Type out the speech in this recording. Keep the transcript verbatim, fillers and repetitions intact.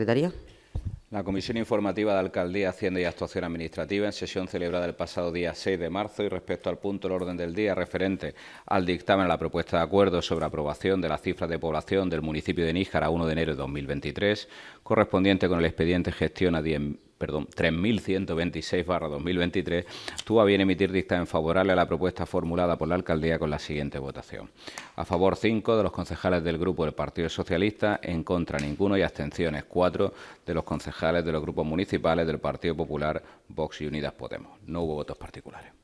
Secretaría. La Comisión Informativa de Alcaldía, Hacienda y Actuación Administrativa, en sesión celebrada el pasado día seis de marzo y respecto al punto del orden del día referente al dictamen a la propuesta de acuerdo sobre aprobación de las cifras de población del municipio de Níjar a uno de enero de dos mil veintitrés, correspondiente con el expediente gestión a diez, perdón, tres mil ciento veintiséis barra dos mil veintitrés, tuvo a bien emitir dictamen favorable a la propuesta formulada por la Alcaldía con la siguiente votación. A favor cinco de los concejales del Grupo del Partido Socialista, en contra ninguno y abstenciones cuatro de los concejales de los grupos municipales del Partido Popular, Vox y Unidas Podemos. No hubo votos particulares.